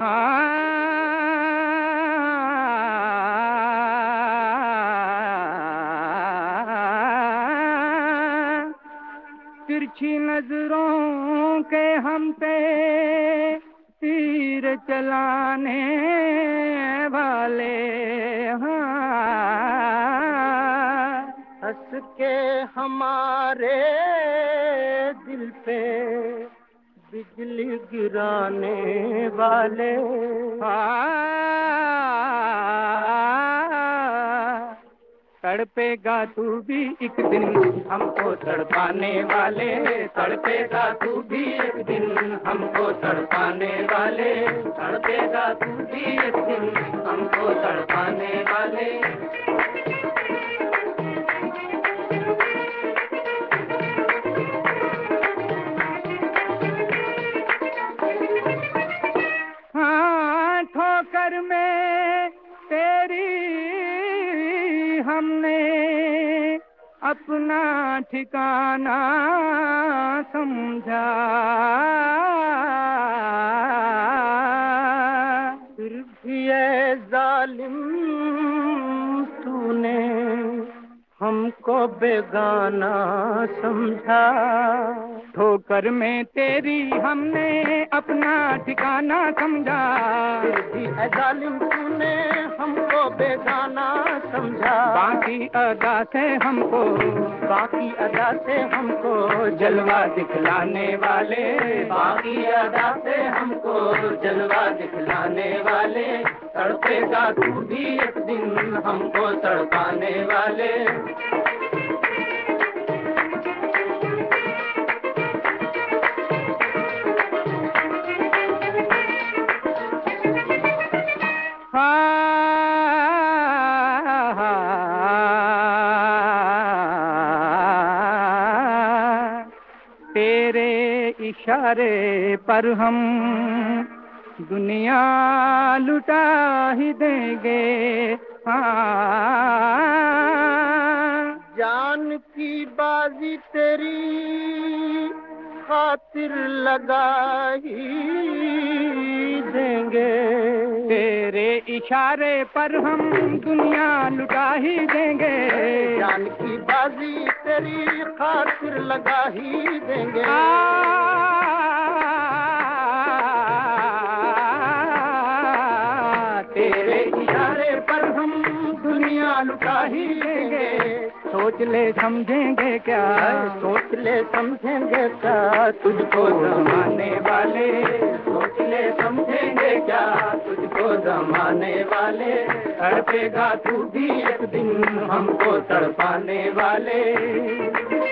तिरछी नजरों के हम पे तीर चलाने वाले, हंस के हमारे दिल पे बिजली गिराने वाले, तड़पेगा तू भी एक दिन हमको तड़पाने वाले, तड़पेगा तू भी एक दिन हमको तड़पाने वाले, तड़पेगा तू भी एक दिन हमको तड़पाने वाले। हाँ, ठोकर में तेरी हमने अपना ठिकाना समझा, फिर भी ये जालिम तूने हमको बेगाना समझा। ठोकर में तेरी हमने अपना ठिकाना समझा, फिर भी ए जालिम तूने हमको बेगाना समझा। बाकी अदा से हमको, बाकी अदा से हमको जलवा दिखलाने वाले, बाकी अदा से हमको जलवा दिखलाने वाले, तड़पेगा तू भी एक दिन हमको तड़पाने वाले। तेरे इशारे पर हम दुनिया लुटा ही देंगे, जान की बाजी तेरी खातिर लगा ही देंगे। तेरे इशारे पर हम दुनिया लुटा ही देंगे, जान की बाजी तेरी खातिर लगा ही देंगे। तेरे इशारे पर हम दुनिया लुटा ही देंगे। सोच ले समझेंगे क्या, सोच ले समझेंगे क्या तुझको जमाने वाले, सोच ले समझेंगे क्या तुझको जमाने वाले, तड़पेगा तू भी एक दिन हमको तड़पाने वाले।